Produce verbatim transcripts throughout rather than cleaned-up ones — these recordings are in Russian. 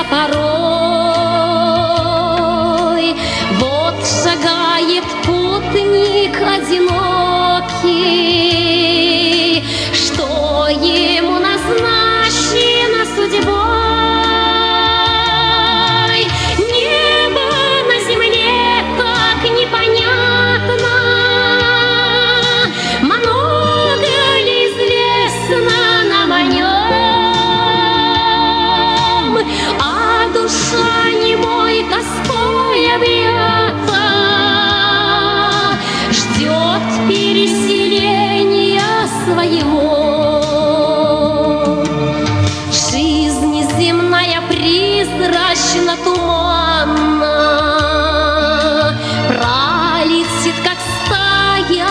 порой. Вот шагает путник одинокий, что ему назначено судьбой. Небо на земле так непонятно, много ли известно нам о нем, а душа немой тоской объята ждет переселения своего. Жизнь земная призрачно туманна, пролетит, как стая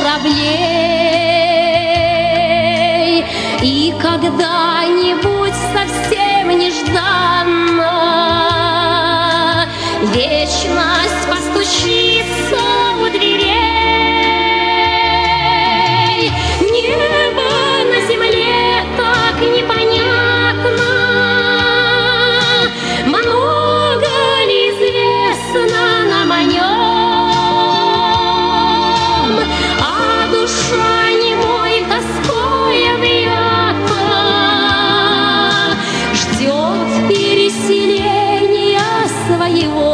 журавлей, и когда-нибудь совсем нежданно вечность постучится у дверей. Небо на земле так непонятно, много ли известно нам о нем, а душа немой тоской объята ждет переселения своего.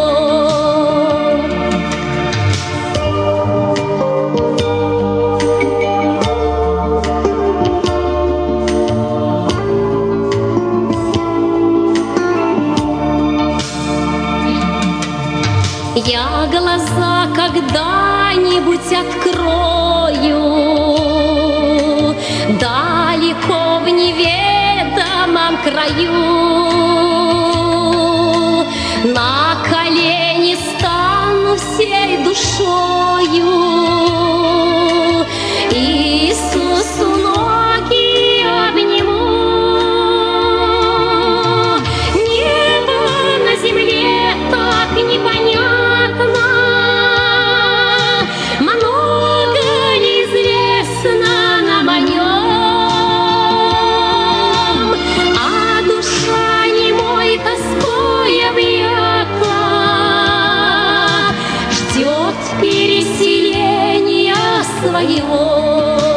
Я глаза когда-нибудь открою далеко в неведомом краю, на колени стану всей душою, Иисусу ноги обниму. Небо на земле так непонятно, много ли известно нам о нем, а душа немой тоской объята ждет переселения своего.